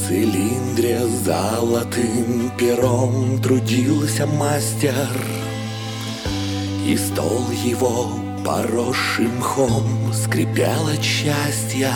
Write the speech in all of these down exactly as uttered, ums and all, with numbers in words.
цилиндре золотым пером трудился мастер, и стол его, поросший мхом, скрипел от счастья.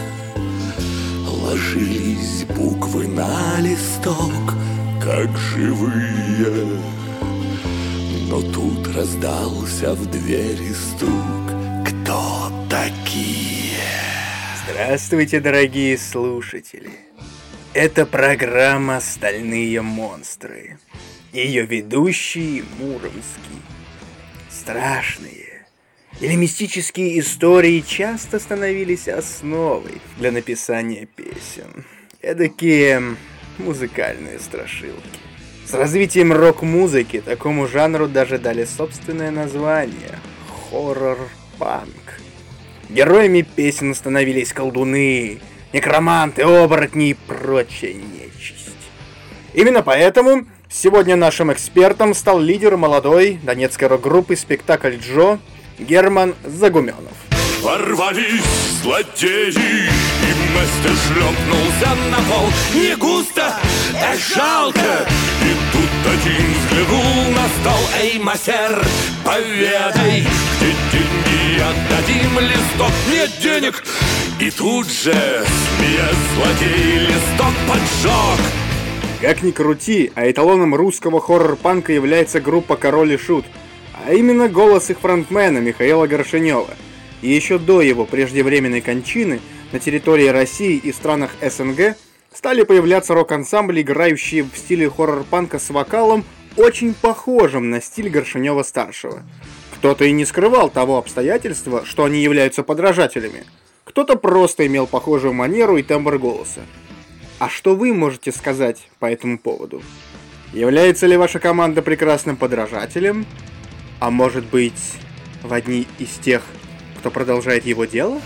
Ложились буквы на листок, как живые. Но тут раздался в двери стук. Кто такие? Здравствуйте, дорогие слушатели. Это программа «Стальные монстры». Ее ведущий Муромский. Страшные или мистические истории часто становились основой для написания песен. Эдакие музыкальные страшилки. С развитием рок-музыки такому жанру даже дали собственное название – хоррор-панк. Героями песен становились колдуны, некроманты, оборотни и прочая нечисть. Именно поэтому сегодня нашим экспертом стал лидер молодой донецкой рок-группы «Спектакль Джо» Герман Загуменов. Ворвались злодеи, и мастер шлепнулся на пол. Не густо, а жалко. И тут один взглянул на стол. Эй, мастер, поведай, где деньги, отдадим листок. Нет денег. И тут же, смеясь, злодей листок поджег. Как ни крути, а эталоном русского хоррор-панка является группа «Король и Шут», а именно голос их фронтмена Михаила Горшенева. И еще до его преждевременной кончины на территории России и странах СНГ стали появляться рок-ансамбли, играющие в стиле хоррор-панка с вокалом, очень похожим на стиль Горшенева-старшего. Кто-то и не скрывал того обстоятельства, что они являются подражателями. Кто-то просто имел похожую манеру и тембр голоса. А что вы можете сказать по этому поводу? Является ли ваша команда прекрасным подражателем? А может быть, в одни из тех, кто продолжает его дело?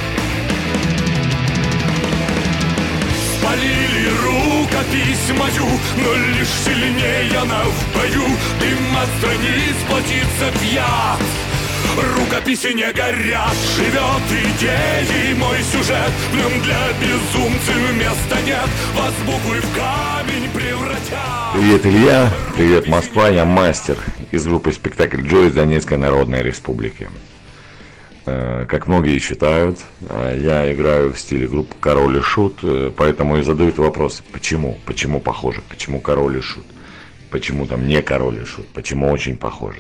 Спалили рукопись мою, но лишь сильнее она в бою. Дым от страниц плотится в яд. Рукописи не горят, живет идеей мой сюжет. В нем для безумцев места нет, вас буквы в камень превратят. Привет, Илья, привет, Москва, я мастер из группы «Спектакль Джо» из Донецкой Народной Республики. Как многие считают, я играю в стиле группы «Король и Шут», поэтому и задают вопрос, почему, почему похоже, почему «Король и Шут», почему там не «Король и Шут», почему очень похоже.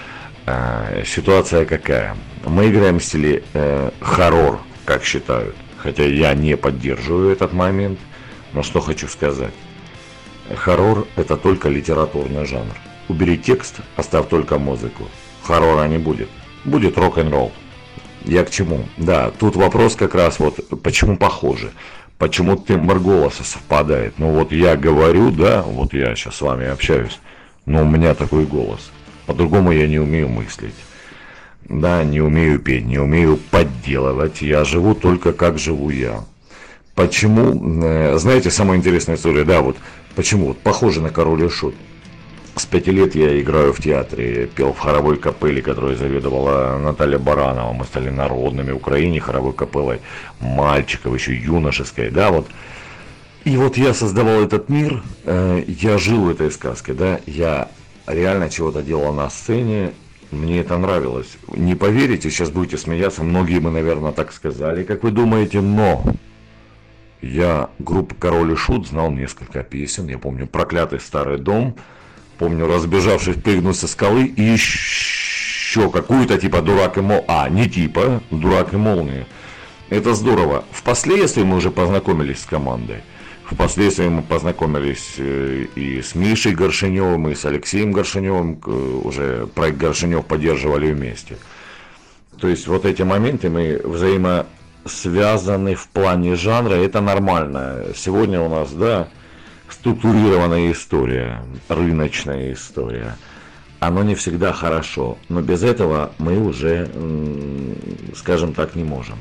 Ситуация какая? Мы играем в стиле э, хоррор, как считают, хотя я не поддерживаю этот момент, но что хочу сказать. Хоррор – это только литературный жанр. Убери текст, оставь только музыку. Хоррора не будет. Будет рок-н-ролл. Я к чему? Да, тут вопрос как раз вот, почему похоже, почему тембр голоса совпадает. Ну вот я говорю, да, вот я сейчас с вами общаюсь, но у меня такой голос. По-другому я не умею мыслить. Да, не умею петь, не умею подделывать. Я живу только как живу я. Почему? Знаете, самая интересная история, да, вот почему? Вот похоже на «Король и Шут». С пяти лет я играю в театре, пел в хоровой капелле, которой заведовала Наталья Баранова. Мы стали народными в Украине хоровой капеллой мальчиков, еще юношеской, да, вот. И вот я создавал этот мир, э, я жил в этой сказке, да, я реально чего-то делал на сцене, мне это нравилось. Не поверите, сейчас будете смеяться, многие бы, наверное, так сказали, как вы думаете, но я группы «Король и Шут» знал несколько песен, я помню «Проклятый старый дом», помню «Разбежавшись прыгнуть со скалы» и еще какую-то типа «Дурак и молния», а, не типа «Дурак и молния». Это здорово. Впоследствии мы уже познакомились с командой. Впоследствии мы познакомились и с Мишей Горшеневым, и с Алексеем Горшеневым, уже проект Горшенев поддерживали вместе. То есть вот эти моменты мы взаимосвязаны в плане жанра, это нормально. Сегодня у нас, да, структурированная история, рыночная история. Оно не всегда хорошо, но без этого мы уже, скажем так, не можем.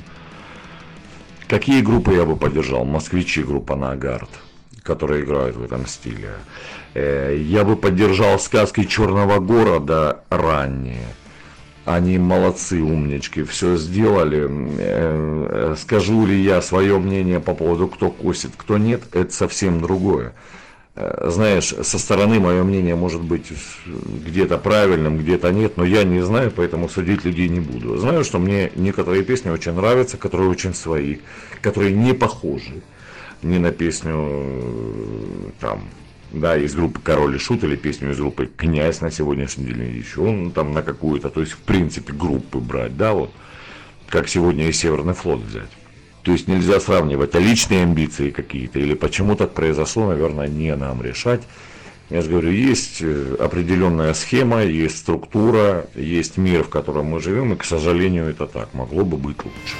Какие группы я бы поддержал? Москвичи, группа «Нагард», которые играют в этом стиле. Я бы поддержал «Сказки Черного города» ранние. Они молодцы, умнички, все сделали. Скажу ли я свое мнение по поводу, кто косит, кто нет, это совсем другое. Знаешь, со стороны мое мнение может быть где-то правильным, где-то нет, но я не знаю, поэтому судить людей не буду. Знаю, что мне некоторые песни очень нравятся, которые очень свои, которые не похожи ни на песню там, да, из группы «Король и Шут» или песню из группы «Князь» на сегодняшний день, или еще ну, там на какую-то, то есть в принципе группы брать, да, вот, как сегодня и Северный флот взять. То есть нельзя сравнивать, а личные амбиции какие-то, или почему так произошло, наверное, не нам решать. Я же говорю, есть определенная схема, есть структура, есть мир, в котором мы живем, и, к сожалению, это так, могло бы быть лучше.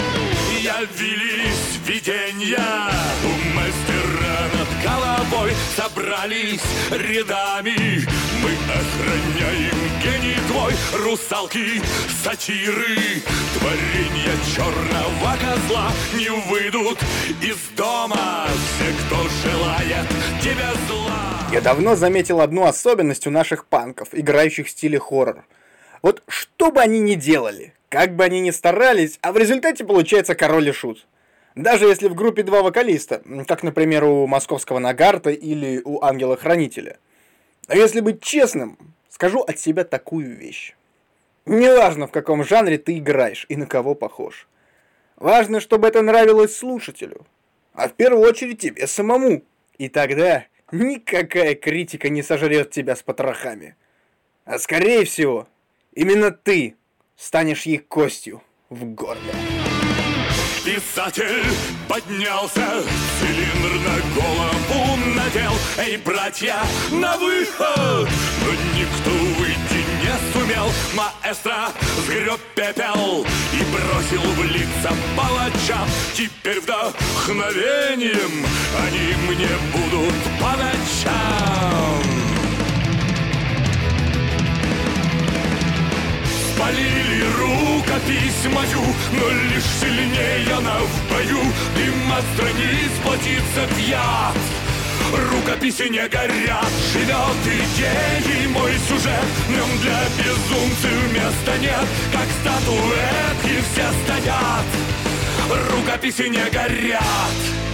Явились виденья у мастера над головой, собрались рядами, мы охраняем гений твой, русалки, сатиры, творенья черного козла не выйдут из дома все, кто желает тебя зла. Я давно заметил одну особенность у наших панков, играющих в стиле хоррор. Вот что бы они ни делали, как бы они ни старались, а в результате получается Король и Шут. Даже если в группе два вокалиста, как, например, у Московского Нагарта или у Ангела-Хранителя. Но если быть честным, скажу от себя такую вещь. Неважно, в каком жанре ты играешь и на кого похож. Важно, чтобы это нравилось слушателю. А в первую очередь тебе самому. И тогда никакая критика не сожрет тебя с потрохами. А скорее всего, именно ты станешь ей костью в горле. Писатель поднялся, цилиндр на голову надел. Эй, братья, на выход! Но никто выйти не сумел. Маэстро сгреб пепел и бросил в лица палачам. Теперь вдохновением они мне будут по ночам. Полили рукопись мою, но лишь сильнее она в бою. Дым от страниц плотится в яд, рукописи не горят. Живет идеей мой сюжет, в нем для безумцев места нет. Как статуэтки все стоят, рукописи не горят.